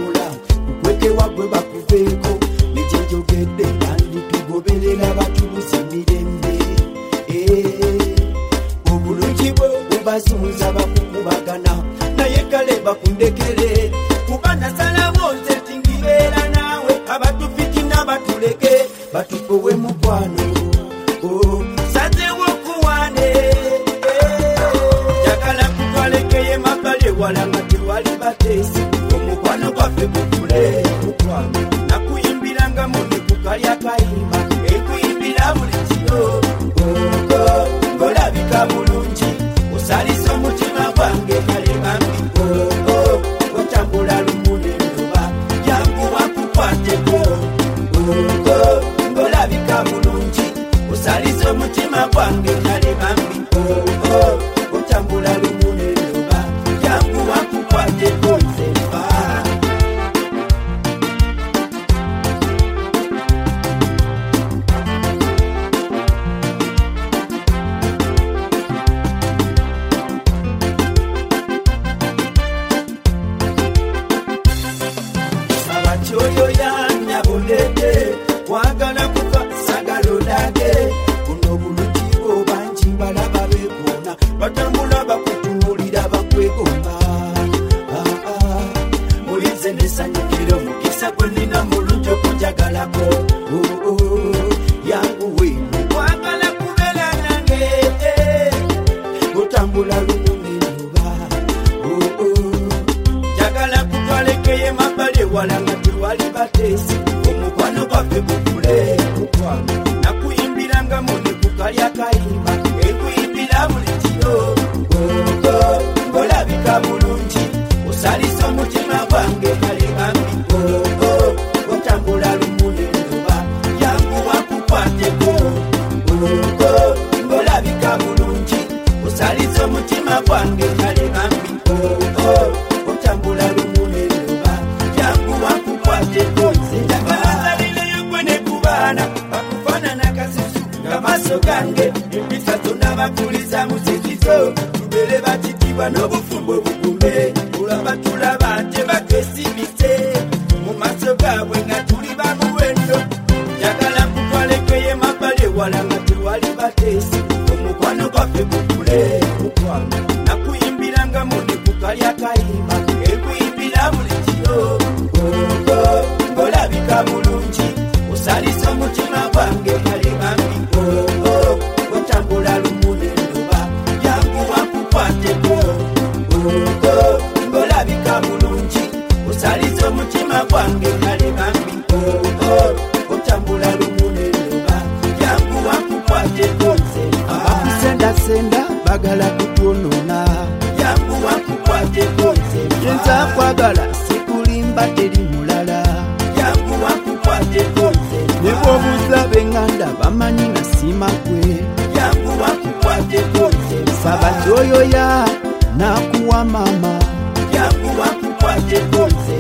batambula kukweke wagwe bakuveeko nekyejogedde banditugoberera batuluza emirembe obulungi bwe bubazunza bakukubagana naye kale bakundekere kuba nasalawo nze tingibeera naawe abatufitina batuleke batukowe mukwano sazewo kuwane jagala kutwalekeye mabbali ewala nga tewali bateesi omukwano gwaffe gukule mukwano nakuyimbiranga mune kukalya kayimba ekuyimbira buli kiro ngolabika bulungi osalisa omutima gwange kale bambi otambula lumu nendoba jangu wakukwateko ngolabika bulungi osalisa omutima gwange kale bambi otambula lumu nendoba jangu wakukwateko nzefa Choyo ya nyabondede wagala kufa sagalodage kuno bulutibo banji balaba bekona batambula bakutumulira bakwegomba mulize nesanyukiro mukisa kwenina mulunjo kujagalako yangu winu wagala kubela nange kutambula lumunenduba jagala kutwalekeye mabale walanga wali batesi omukwano gwaffe gukule mukwano nakuyimbiranga mune kukalya kayimba ekuyimbira buli kiro ngolabika bulungi osalisa omutima gwange kale bambi otambula lumu nendoba jangu wakukwateko ngolabika bulungi osalisa omutima gwange kale bambi otambula lumu nendoba jangu wakukwateko ndakazalileyo gwene kubaana bakufaanana kasusu ng'amaaso gange empisa zonna bakuliza muzikizo tubere bakitibwa n'obufumbo bugume olaba tulaba nte bakesimise mu maaso gaabwe nga tuli bamuwendo njagala kutwalekeye mabbali ewala nga tewali bateesi omukwano gwaffe gukule mukwano nakuyimbiranga mune kukalya kayimba ekuyimbira buli kiro ngolabika bulungi osalisa omutima gwange kale bambi otambula lumu nendoba jangu wakukwateko ngolabika bulungi osalisa omutima gwange kale bambi otambula lumu nendoba jangu wakukwateko abakusendasenda bagala kutwonona jangu wakukwateko yenza kwagala sikulimba teri mulala jangu wakukwateko ne bwobuuza b'eŋŋanda bamanyi nasima gwe jangu wakukwateko saba kyoyoya nakuwa mama jangu wakukwateko